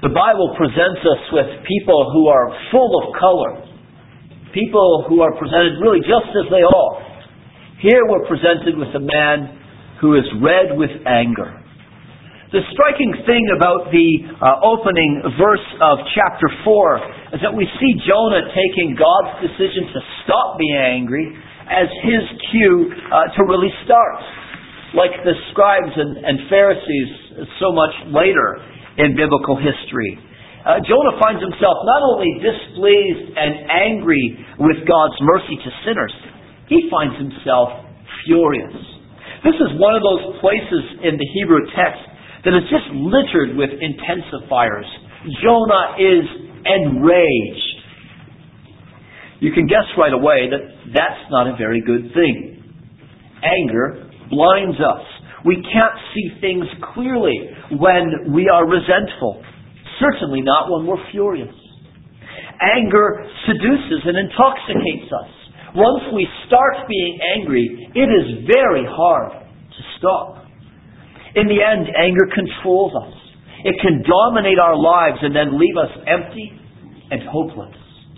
The Bible presents us with people who are full of color. People who are presented really just as they are. Here we're presented with a man who is red with anger. The striking thing about the opening verse of chapter 4 is that we see Jonah taking God's decision to stop being angry as his cue to really start. Like the scribes and Pharisees so much later in biblical history. Jonah finds himself not only displeased and angry with God's mercy to sinners, he finds himself furious. This is one of those places in the Hebrew text that is just littered with intensifiers. Jonah is enraged. You can guess right away that that's not a very good thing. Anger blinds us. We can't see things clearly when we are resentful. Certainly not when we're furious. Anger seduces and intoxicates us. Once we start being angry, it is very hard to stop. In the end, anger controls us. It can dominate our lives and then leave us empty and hopeless.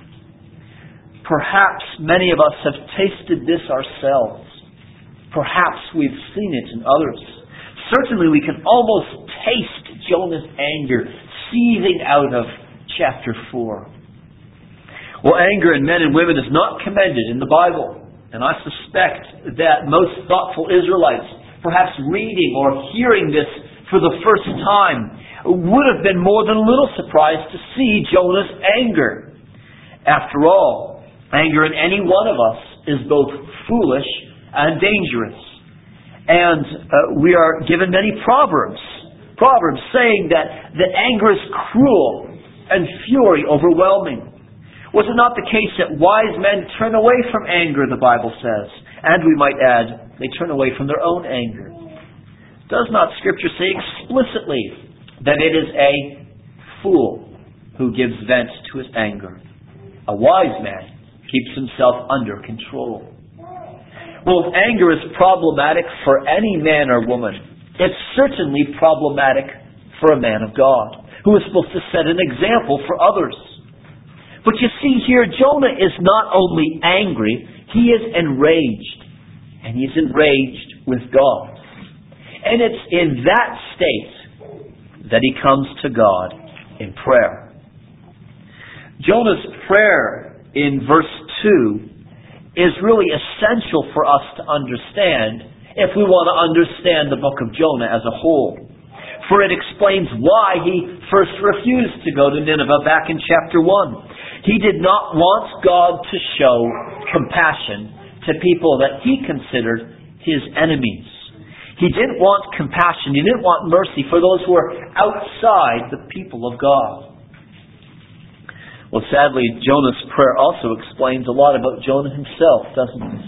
Perhaps many of us have tasted this ourselves. Perhaps we've seen it in others. Certainly we can almost taste Jonah's anger seething out of chapter 4. Well, anger in men and women is not commended in the Bible. And I suspect that most thoughtful Israelites, perhaps reading or hearing this for the first time, would have been more than a little surprised to see Jonah's anger. After all, anger in any one of us is both foolish and dangerous. And we are given many proverbs saying that anger is cruel and fury overwhelming. Was it not the case that wise men turn away from anger, the Bible says? And we might add, they turn away from their own anger. Does not Scripture say explicitly that it is a fool who gives vent to his anger? A wise man keeps himself under control. Well, if anger is problematic for any man or woman, it's certainly problematic for a man of God, who is supposed to set an example for others. But you see here, Jonah is not only angry, he is enraged. And he's enraged with God. And it's in that state that he comes to God in prayer. Jonah's prayer in verse 2 is really essential for us to understand if we want to understand the book of Jonah as a whole. For it explains why he first refused to go to Nineveh back in chapter 1. He did not want God to show compassion to people that he considered his enemies. He didn't want compassion. He didn't want mercy for those who were outside the people of God. Well, sadly, Jonah's prayer also explains a lot about Jonah himself, doesn't it?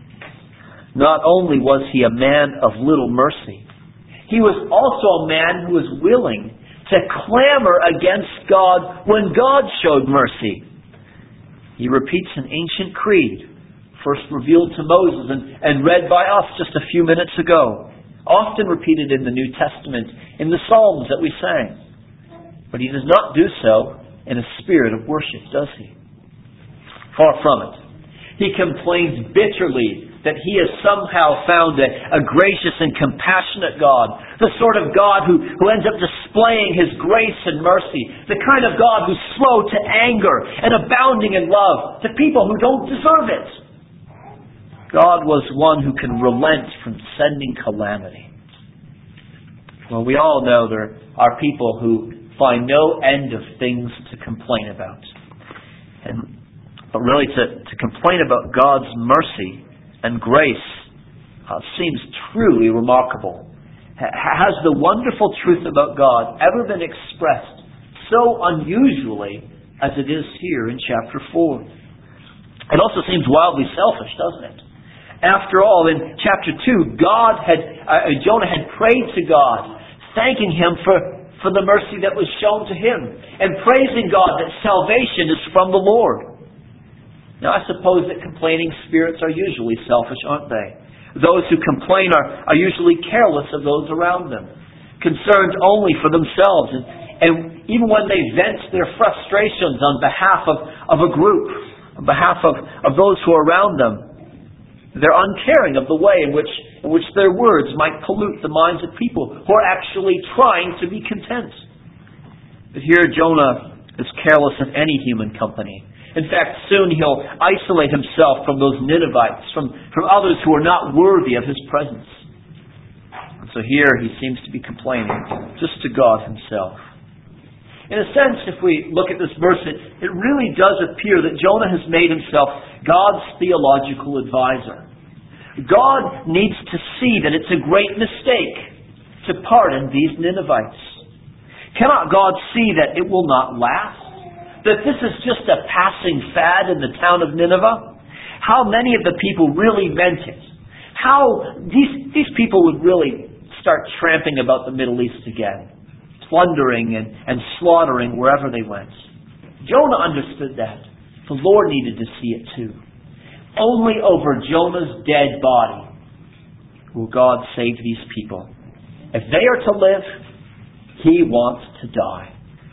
Not only was he a man of little mercy, he was also a man who was willing to clamor against God when God showed mercy. He repeats an ancient creed, first revealed to Moses and read by us just a few minutes ago, often repeated in the New Testament, in the Psalms that we sang. But he does not do so in a spirit of worship, does he? Far from it. He complains bitterly that he has somehow found a gracious and compassionate God, the sort of God who ends up displaying his grace and mercy, the kind of God who's slow to anger and abounding in love to people who don't deserve it. God was one who can relent from sending calamity. Well, we all know there are people who find no end of things to complain about. But really to complain about God's mercy and grace seems truly remarkable. Has the wonderful truth about God ever been expressed so unusually as it is here in chapter 4? It also seems wildly selfish, doesn't it? After all, in chapter 2, Jonah had prayed to God, thanking him for the mercy that was shown to him, and praising God that salvation is from the Lord. Now, I suppose that complaining spirits are usually selfish, aren't they? Those who complain are usually careless of those around them, concerned only for themselves. And even when they vent their frustrations on behalf of a group, on behalf of those who are around them, they're uncaring of the way in which their words might pollute the minds of people who are actually trying to be content. But here Jonah is careless of any human company. In fact, soon he'll isolate himself from those Ninevites, from others who are not worthy of his presence. And so here he seems to be complaining just to God himself. In a sense, if we look at this verse, it really does appear that Jonah has made himself God's theological advisor. God needs to see that it's a great mistake to pardon these Ninevites. Cannot God see that it will not last? That this is just a passing fad in the town of Nineveh? How many of the people really meant it? How these people would really start tramping about the Middle East again, plundering and slaughtering wherever they went. Jonah understood that. The Lord needed to see it too. Only over Jonah's dead body will God save these people. If they are to live, He wants to die.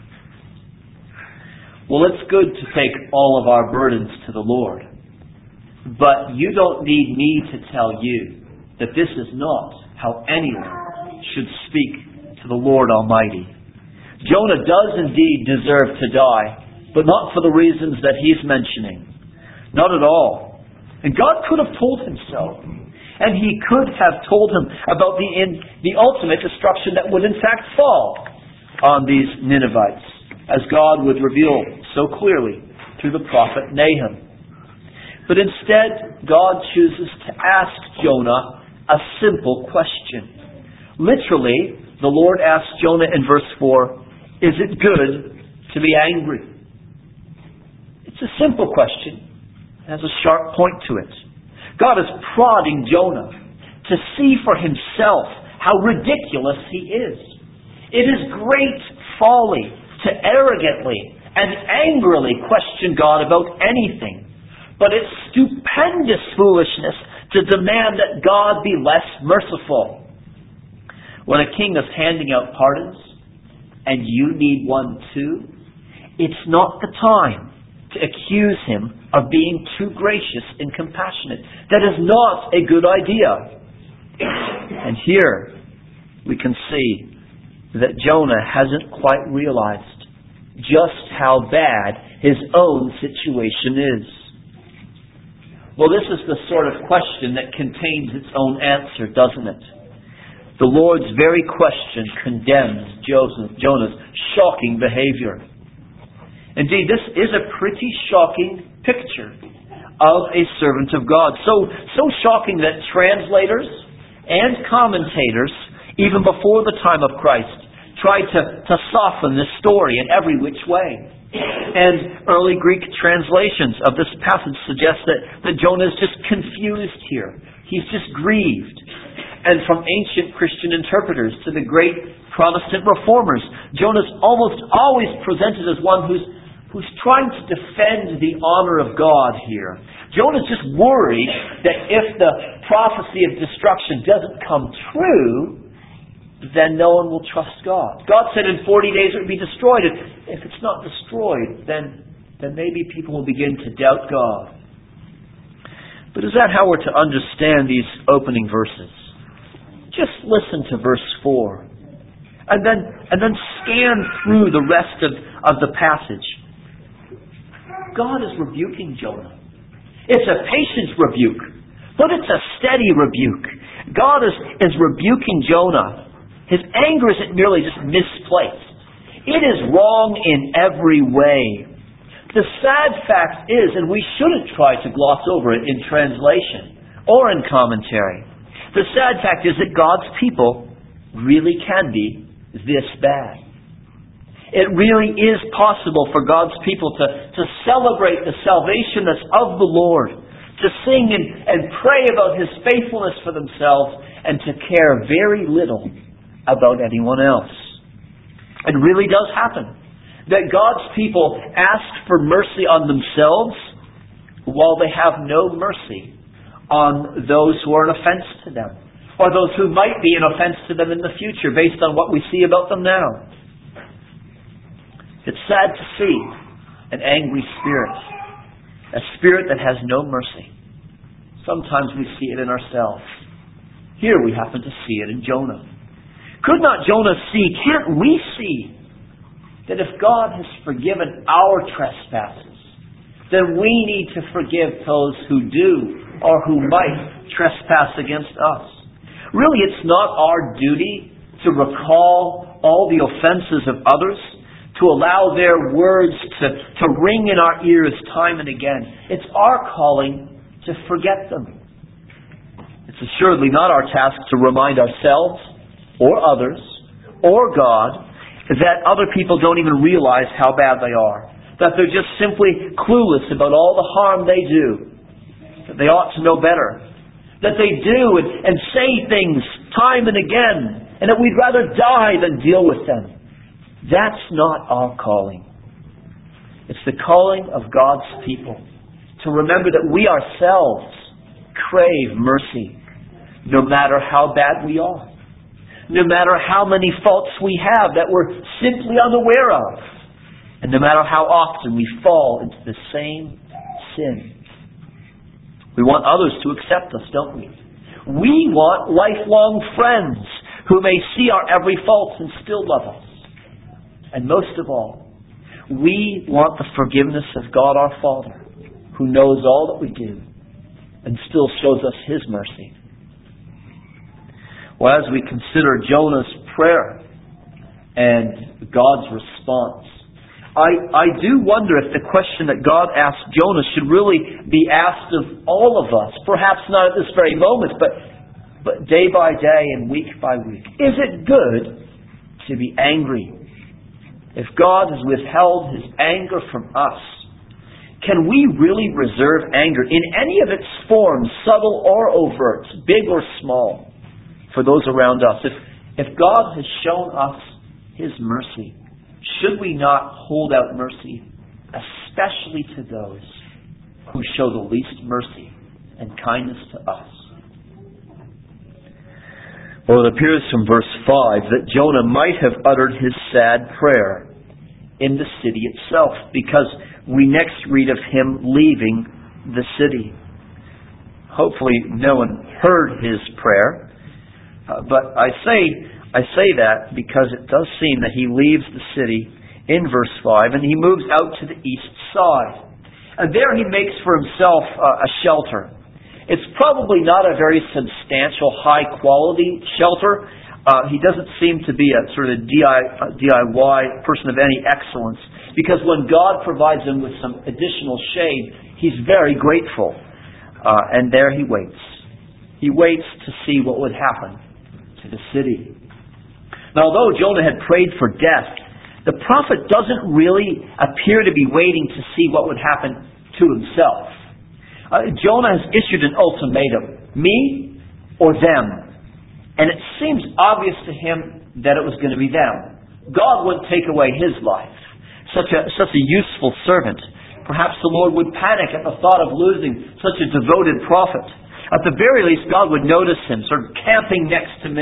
Well, it's good to take all of our burdens to the Lord. But you don't need me to tell you that this is not how anyone should speak to the Lord Almighty. Jonah does indeed deserve to die, but not for the reasons that he's mentioning. Not at all. And God could have told him so. And He could have told him about the ultimate destruction that would in fact fall on these Ninevites, as God would reveal so clearly through the prophet Nahum. But instead, God chooses to ask Jonah a simple question. Literally, the Lord asks Jonah in verse 4, is it good to be angry? It's a simple question. It has a sharp point to it. God is prodding Jonah to see for himself how ridiculous he is. It is great folly to arrogantly and angrily question God about anything. But it's stupendous foolishness to demand that God be less merciful. When a king is handing out pardons, and you need one too, it's not the time to accuse him of being too gracious and compassionate. That is not a good idea. And here we can see that Jonah hasn't quite realized just how bad his own situation is. Well, this is the sort of question that contains its own answer, doesn't it? The Lord's very question condemns Jonah's shocking behavior. Indeed, this is a pretty shocking picture of a servant of God. So shocking that translators and commentators, even before the time of Christ, tried to soften this story in every which way. And early Greek translations of this passage suggest that Jonah is just confused here. He's just grieved. And from ancient Christian interpreters to the great Protestant reformers, Jonah's almost always presented as one who's trying to defend the honor of God here. Jonah's just worried that if the prophecy of destruction doesn't come true, then no one will trust God. God said in 40 days it would be destroyed. And if it's not destroyed, then maybe people will begin to doubt God. But is that how we're to understand these opening verses? Just listen to verse 4. And then scan through the rest of the passage. God is rebuking Jonah. It's a patient rebuke, but it's a steady rebuke. God is rebuking Jonah. His anger isn't merely just misplaced. It is wrong in every way. The sad fact is, and we shouldn't try to gloss over it in translation or in commentary, the sad fact is that God's people really can be this bad. It really is possible for God's people to celebrate the salvation that's of the Lord, to sing and pray about His faithfulness for themselves, and to care very little about anyone else. It really does happen that God's people ask for mercy on themselves while they have no mercy on those who are an offense to them, or those who might be an offense to them in the future based on what we see about them now. It's sad to see an angry spirit, a spirit that has no mercy. Sometimes we see it in ourselves. Here we happen to see it in Jonah. Could not Jonah see, can't we see, that if God has forgiven our trespasses, then we need to forgive those who do or who might trespass against us? Really, it's not our duty to recall all the offenses of others, to allow their words to ring in our ears time and again. It's our calling to forget them. It's assuredly not our task to remind ourselves or others or God that other people don't even realize how bad they are, that they're just simply clueless about all the harm they do, that they ought to know better, that they do and say things time and again, and that we'd rather die than deal with them. That's not our calling. It's the calling of God's people to remember that we ourselves crave mercy, no matter how bad we are, no matter how many faults we have that we're simply unaware of, and no matter how often we fall into the same sin. We want others to accept us, don't we? We want lifelong friends who may see our every fault and still love us. And most of all, we want the forgiveness of God our Father, who knows all that we do and still shows us His mercy. Well, as we consider Jonah's prayer and God's response, I do wonder if the question that God asked Jonah should really be asked of all of us. Perhaps not at this very moment, but day by day and week by week. Is it good to be angry? If God has withheld His anger from us, can we really reserve anger in any of its forms, subtle or overt, big or small, for those around us? If God has shown us His mercy, should we not hold out mercy, especially to those who show the least mercy and kindness to us? Well, it appears from verse 5 that Jonah might have uttered his sad prayer in the city itself, because we next read of him leaving the city. Hopefully no one heard his prayer, but I say that because it does seem that he leaves the city in verse 5 and he moves out to the east side. And there he makes for himself a shelter. It's probably not a very substantial, high-quality shelter. He doesn't seem to be a sort of DIY person of any excellence, because when God provides him with some additional shade, he's very grateful. And there he waits. He waits to see what would happen to the city. Now, although Jonah had prayed for death, the prophet doesn't really appear to be waiting to see what would happen to himself. Jonah has issued an ultimatum: me or them. And it seems obvious to him that it was going to be them. God wouldn't take away his life. Such a useful servant. Perhaps the Lord would panic at the thought of losing such a devoted prophet. At the very least, God would notice him sort of camping next to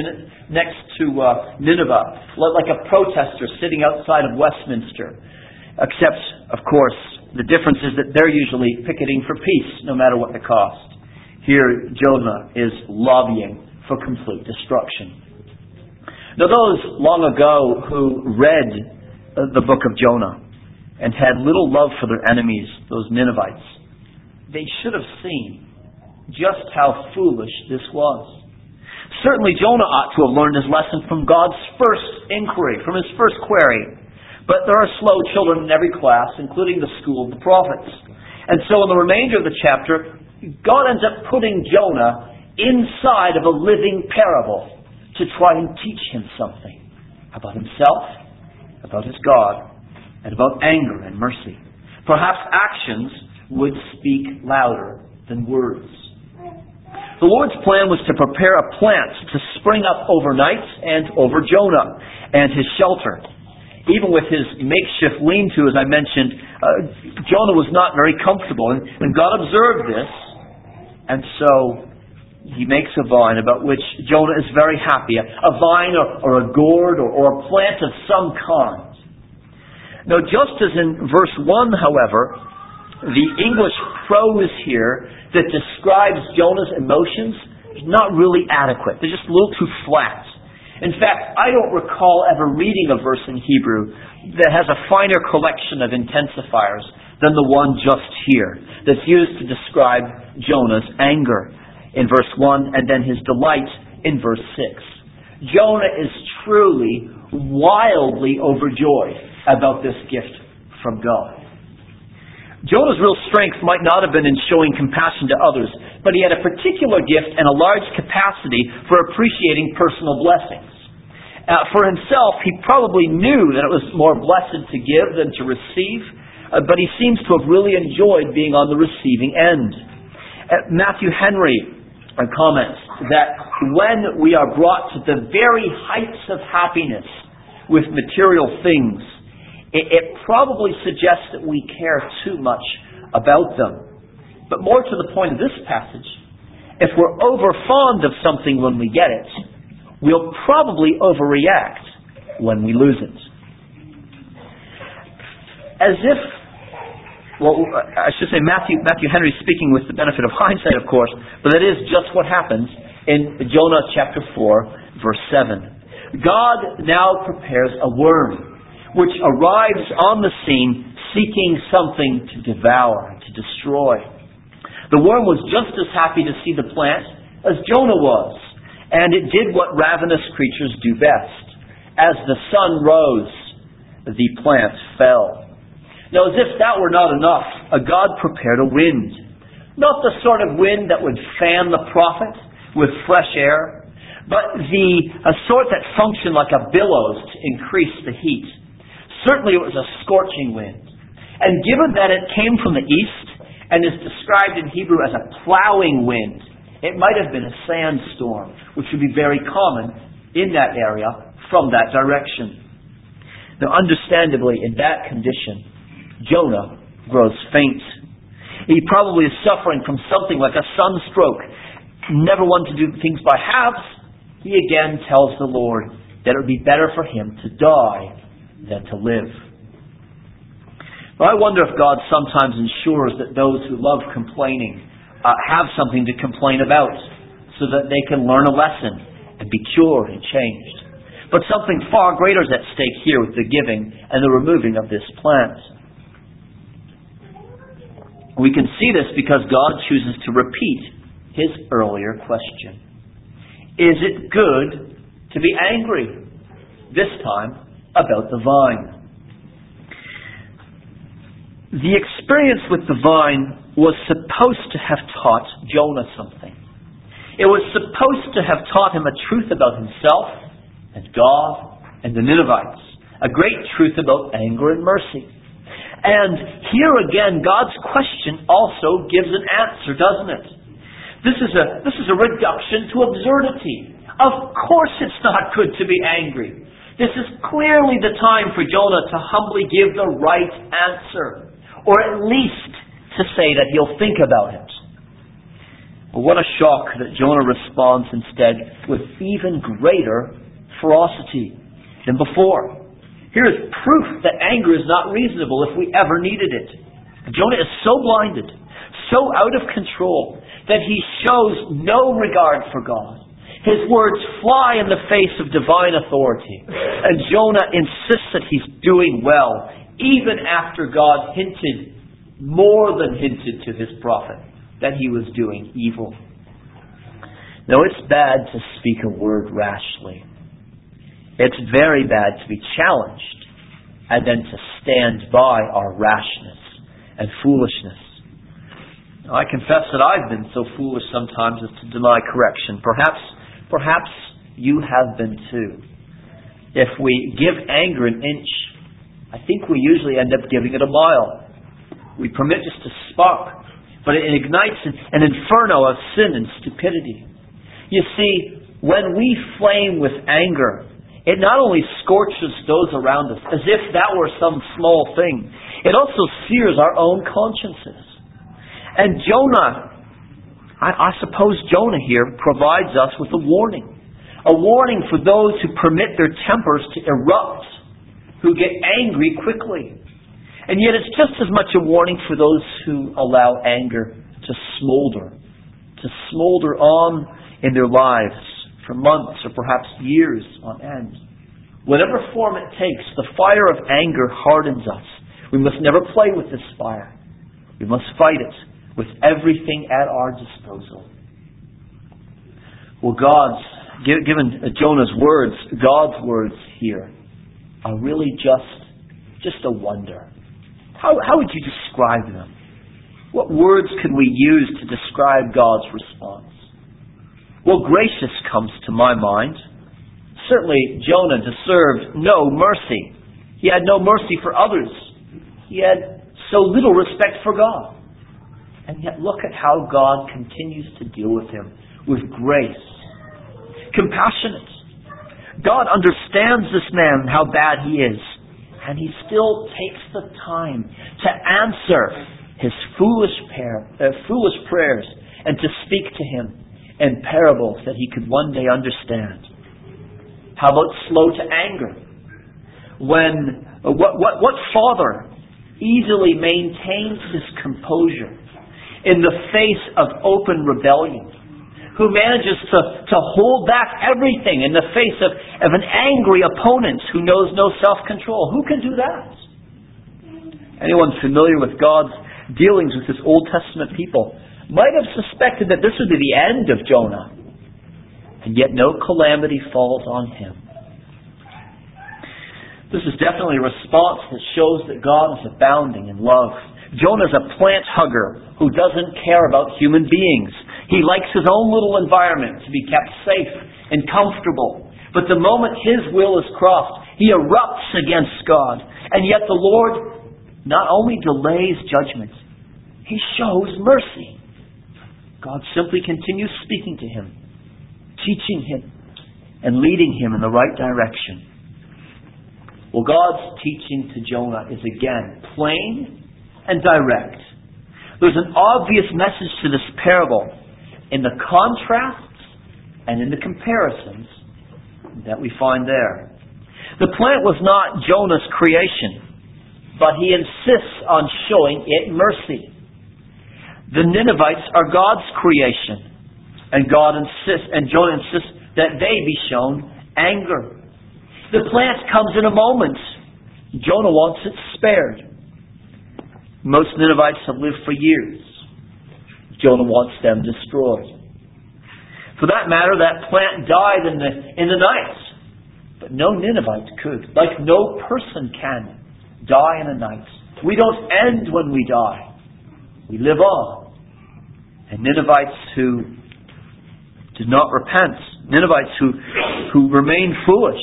Nineveh, like a protester sitting outside of Westminster. Except, of course, the difference is that they're usually picketing for peace, no matter what the cost. Here, Jonah is lobbying for complete destruction. Now, those long ago who read the book of Jonah and had little love for their enemies, those Ninevites, they should have seen just how foolish this was. Certainly Jonah ought to have learned his lesson from God's first inquiry, from his first query. But there are slow children in every class, including the school of the prophets. And so in the remainder of the chapter, God ends up putting Jonah inside of a living parable to try and teach him something about himself, about his God, and about anger and mercy. Perhaps actions would speak louder than words. The Lord's plan was to prepare a plant to spring up overnight and over Jonah and his shelter. Even with his makeshift lean-to, as I mentioned, Jonah was not very comfortable. And God observed this, and so he makes a vine about which Jonah is very happy. A vine or a gourd or a plant of some kind. Now, just as in verse 1, however, the English prose here that describes Jonah's emotions is not really adequate. They're just a little too flat. In fact, I don't recall ever reading a verse in Hebrew that has a finer collection of intensifiers than the one just here, that's used to describe Jonah's anger in verse 1 and then his delight in verse 6. Jonah is truly wildly overjoyed about this gift from God. Jonah's real strength might not have been in showing compassion to others, but he had a particular gift and a large capacity for appreciating personal blessings. For himself, he probably knew that it was more blessed to give than to receive, but he seems to have really enjoyed being on the receiving end. Matthew Henry comments that when we are brought to the very heights of happiness with material things, it probably suggests that we care too much about them. But more to the point of this passage, if we're over fond of something when we get it, we'll probably overreact when we lose it. As if, I should say Matthew Henry speaking with the benefit of hindsight, of course, but that is just what happens in Jonah chapter 4, verse 7. God now prepares a worm, which arrives on the scene seeking something to devour, to destroy. The worm was just as happy to see the plant as Jonah was, and it did what ravenous creatures do best. As the sun rose, the plant fell. Now, as if that were not enough, God prepared a wind. Not the sort of wind that would fan the prophet with fresh air, but a sort that functioned like a billows to increase the heat. Certainly it was a scorching wind. And given that it came from the east and is described in Hebrew as a plowing wind, it might have been a sandstorm, which would be very common in that area from that direction. Now, understandably, in that condition, Jonah grows faint. He probably is suffering from something like a sunstroke. Never one to do things by halves, he again tells the Lord that it would be better for him to die than to live. But I wonder if God sometimes ensures that those who love complaining have something to complain about so that they can learn a lesson and be cured and changed. But something far greater is at stake here with the giving and the removing of this plant. We can see this because God chooses to repeat his earlier question. Is it good to be angry? This time about the vine. The experience with the vine was supposed to have taught Jonah something. It was supposed to have taught him a truth about himself and God and the Ninevites. A great truth about anger and mercy. And here again, God's question also gives an answer, doesn't it? This is a reduction to absurdity. Of course it's not good to be angry. This is clearly the time for Jonah to humbly give the right answer, or at least to say that he'll think about it. But what a shock that Jonah responds instead with even greater ferocity than before. Here is proof that anger is not reasonable if we ever needed it. Jonah is so blinded, so out of control, that he shows no regard for God. His words fly in the face of divine authority. And Jonah insists that he's doing well, even after God more than hinted to his prophet, that he was doing evil. Now, it's bad to speak a word rashly. It's very bad to be challenged and then to stand by our rashness and foolishness. Now, I confess that I've been so foolish sometimes as to deny correction. Perhaps you have been too. If we give anger an inch, I think we usually end up giving it a mile. We permit just a spark, but it ignites an inferno of sin and stupidity. You see, when we flame with anger, it not only scorches those around us, as if that were some small thing, it also sears our own consciences. And Jonah, I suppose Jonah here provides us with a warning for those who permit their tempers to erupt who get angry quickly. And yet it's just as much a warning for those who allow anger to smolder on in their lives for months or perhaps years on end. Whatever form it takes, the fire of anger hardens us. We must never play with this fire. We must fight it with everything at our disposal. Well, given Jonah's words, God's words here are really just a wonder. How would you describe them? What words could we use to describe God's response? Well, gracious comes to my mind. Certainly, Jonah deserved no mercy. He had no mercy for others. He had so little respect for God. And yet look at how God continues to deal with him with grace. Compassionate. God understands this man, how bad he is. And he still takes the time to answer his foolish prayers and to speak to him in parables that he could one day understand. How about slow to anger? What father easily maintains his composure in the face of open rebellion? Who manages to hold back everything in the face of an angry opponent who knows no self-control? Who can do that? Anyone familiar with God's dealings with His Old Testament people might have suspected that this would be the end of Jonah. And yet no calamity falls on him. This is definitely a response that shows that God is abounding in love. Jonah is a plant hugger who doesn't care about human beings. He likes his own little environment to be kept safe and comfortable. But the moment his will is crossed, he erupts against God. And yet the Lord not only delays judgment, He shows mercy. God simply continues speaking to him, teaching him, and leading him in the right direction. Well, God's teaching to Jonah is again plain and direct. There's an obvious message to this parable in the contrasts and in the comparisons that we find there. The plant was not Jonah's creation, but he insists on showing it mercy. The Ninevites are God's creation, and Jonah insists that they be shown anger. The plant comes in a moment. Jonah wants it spared. Most Ninevites have lived for years. Jonah wants them destroyed. For that matter, that plant died in the night. But no Ninevite could. Like no person can die in a night. We don't end when we die. We live on. And Ninevites who did not repent, Ninevites who remain foolish,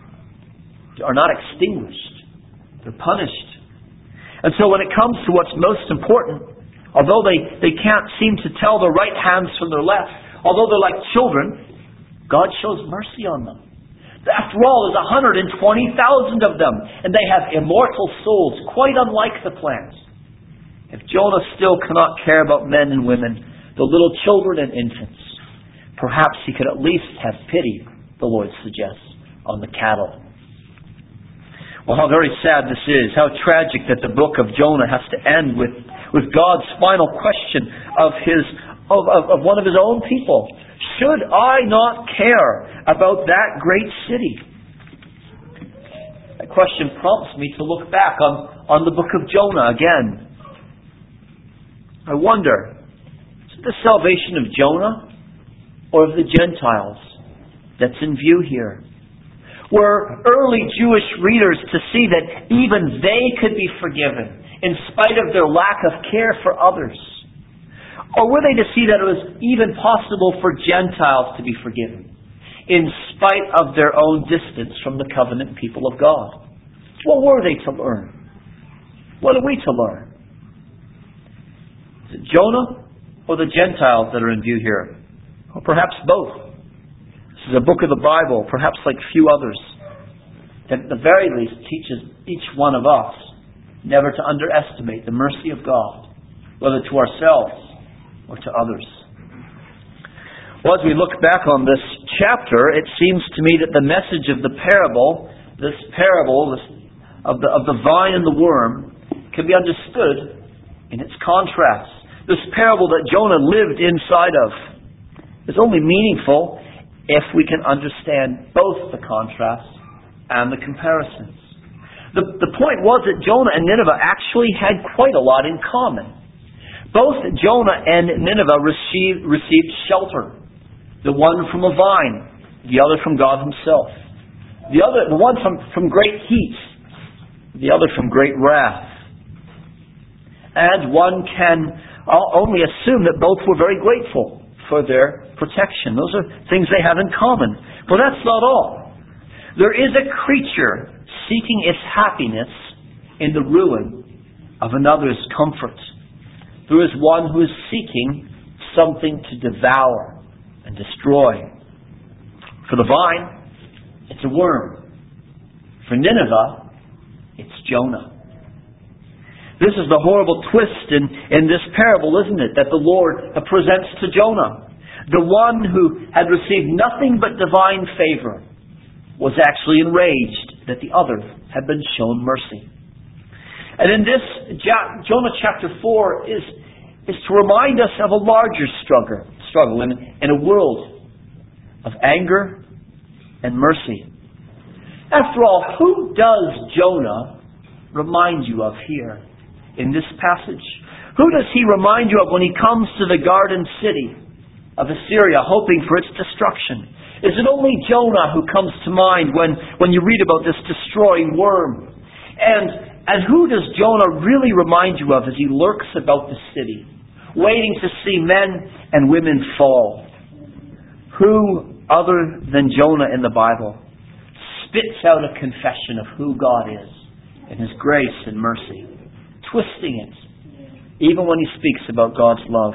are not extinguished. They're punished. And so when it comes to what's most important, although they can't seem to tell their right hands from their left, although they're like children, God shows mercy on them. After all, there's 120,000 of them, and they have immortal souls, quite unlike the plants. If Jonah still cannot care about men and women, the little children and infants, perhaps he could at least have pity, the Lord suggests, on the cattle. Well, how very sad this is. How tragic that the book of Jonah has to end with God's final question of one of His own people. Should I not care about that great city? That question prompts me to look back on the book of Jonah again. I wonder, is it the salvation of Jonah or of the Gentiles that's in view here? Were early Jewish readers to see that even they could be forgiven in spite of their lack of care for others? Or were they to see that it was even possible for Gentiles to be forgiven in spite of their own distance from the covenant people of God? What were they to learn? What are we to learn? Is it Jonah or the Gentiles that are in view here? Or perhaps both. This is a book of the Bible, perhaps like few others, that at the very least teaches each one of us never to underestimate the mercy of God, whether to ourselves or to others. Well, as we look back on this chapter, it seems to me that the message of the parable, this of the vine and the worm can be understood in its contrast. This parable that Jonah lived inside of is only meaningful if we can understand both the contrast and the comparisons. The point was that Jonah and Nineveh actually had quite a lot in common. Both Jonah and Nineveh received shelter. The one from a vine, the other from God Himself. The one from great heat, the other from great wrath. And one can only assume that both were very grateful for their protection. Those are things they have in common. But that's not all. There is a creature seeking its happiness in the ruin of another's comfort. There is one who is seeking something to devour and destroy. For the vine, it's a worm. For Nineveh, it's Jonah. This is the horrible twist in this parable, isn't it? That the Lord presents to Jonah. The one who had received nothing but divine favor was actually enraged that the other had been shown mercy. And in this, Jonah chapter 4 is to remind us of a larger struggle in a world of anger and mercy. After all, who does Jonah remind you of here in this passage? Who does he remind you of when he comes to the garden city of Assyria, hoping for its destruction? Is it only Jonah who comes to mind when you read about this destroying worm? And who does Jonah really remind you of as he lurks about the city, waiting to see men and women fall? Who other than Jonah in the Bible spits out a confession of who God is and His grace and mercy, twisting it, even when he speaks about God's love?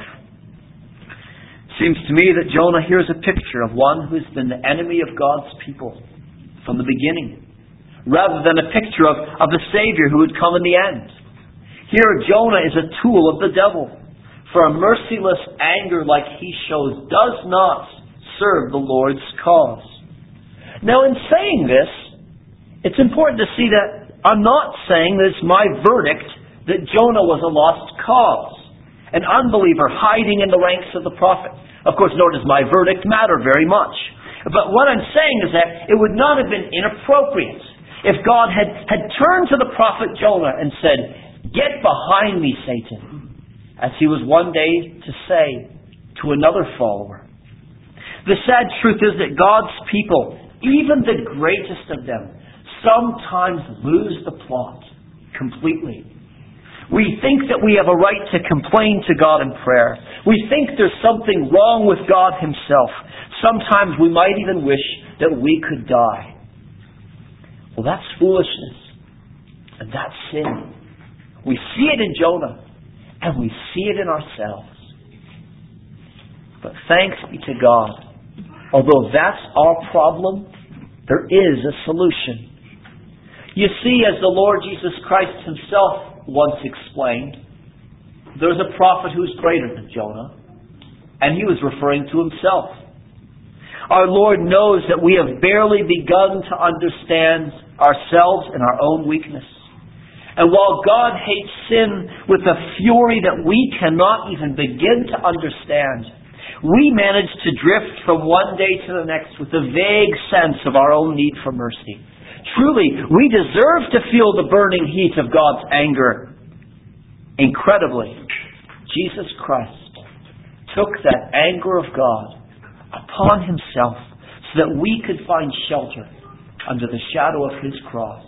Seems to me that Jonah here is a picture of one who's been the enemy of God's people from the beginning, rather than a picture of the Savior who would come in the end. Here Jonah is a tool of the devil, for a merciless anger like he shows does not serve the Lord's cause. Now, in saying this, it's important to see that I'm not saying that it's my verdict that Jonah was a lost cause, an unbeliever hiding in the ranks of the prophet. Of course, nor does my verdict matter very much. But what I'm saying is that it would not have been inappropriate if God had turned to the prophet Jonah and said, "Get behind me, Satan," as he was one day to say to another follower. The sad truth is that God's people, even the greatest of them, sometimes lose the plot completely. We think that we have a right to complain to God in prayer. We think there's something wrong with God Himself. Sometimes we might even wish that we could die. Well, that's foolishness. And that's sin. We see it in Jonah. And we see it in ourselves. But thanks be to God. Although that's our problem, there is a solution. You see, as the Lord Jesus Christ Himself once explained, there's a prophet who's greater than Jonah, and He was referring to Himself. Our Lord knows that we have barely begun to understand ourselves and our own weakness. And while God hates sin with a fury that we cannot even begin to understand, we manage to drift from one day to the next with a vague sense of our own need for mercy. Truly, we deserve to feel the burning heat of God's anger. Incredibly, Jesus Christ took that anger of God upon Himself so that we could find shelter under the shadow of His cross.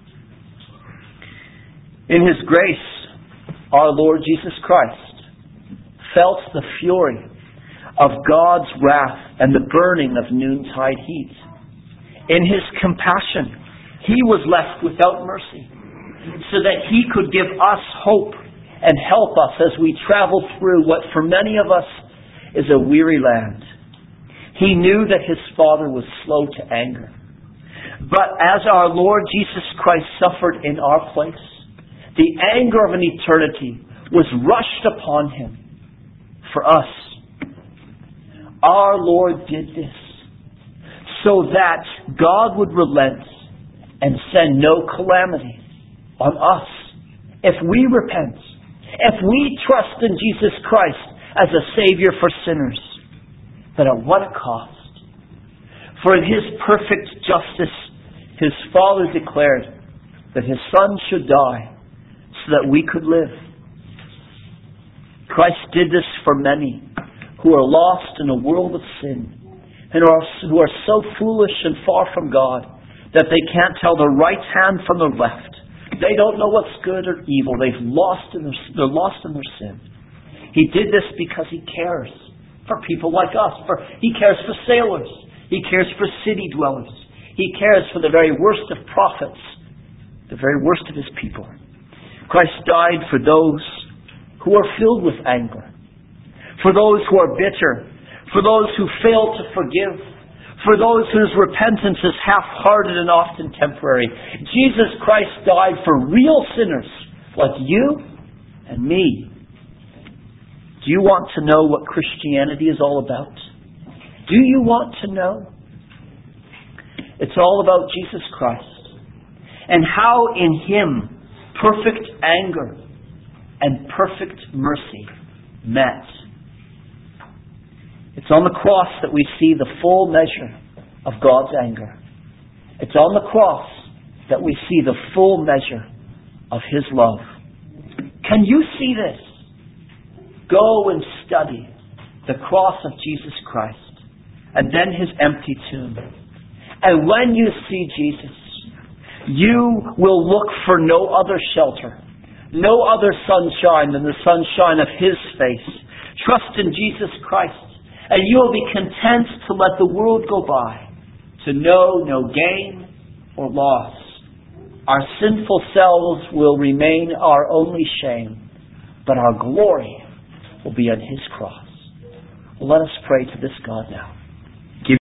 In His grace, our Lord Jesus Christ felt the fury of God's wrath and the burning of noontide heat. In His compassion, He was left without mercy, so that He could give us hope and help us as we travel through what for many of us is a weary land. He knew that His Father was slow to anger. But as our Lord Jesus Christ suffered in our place, the anger of an eternity was rushed upon Him for us. Our Lord did this so that God would relent and send no calamity on us. If we repent, if we trust in Jesus Christ as a Savior for sinners, but at what a cost. For in His perfect justice, His Father declared that His Son should die so that we could live. Christ did this for many who are lost in a world of sin and who are so foolish and far from God that they can't tell the right hand from the left. They don't know what's good or evil. They're lost in their sin. He did this because He cares for people like us. He cares for sailors. He cares for city dwellers. He cares for the very worst of prophets, the very worst of His people. Christ died for those who are filled with anger, for those who are bitter, for those who fail to forgive, for those whose repentance is half-hearted and often temporary. Jesus Christ died for real sinners like you and me. Do you want to know what Christianity is all about? Do you want to know? It's all about Jesus Christ and how in Him perfect anger and perfect mercy met. It's on the cross that we see the full measure of God's anger. It's on the cross that we see the full measure of His love. Can you see this? Go and study the cross of Jesus Christ and then His empty tomb. And when you see Jesus, you will look for no other shelter, no other sunshine than the sunshine of His face. Trust in Jesus Christ, and you will be content to let the world go by, to know no gain or loss. Our sinful selves will remain our only shame, but our glory will be on His cross. Well, let us pray to this God now.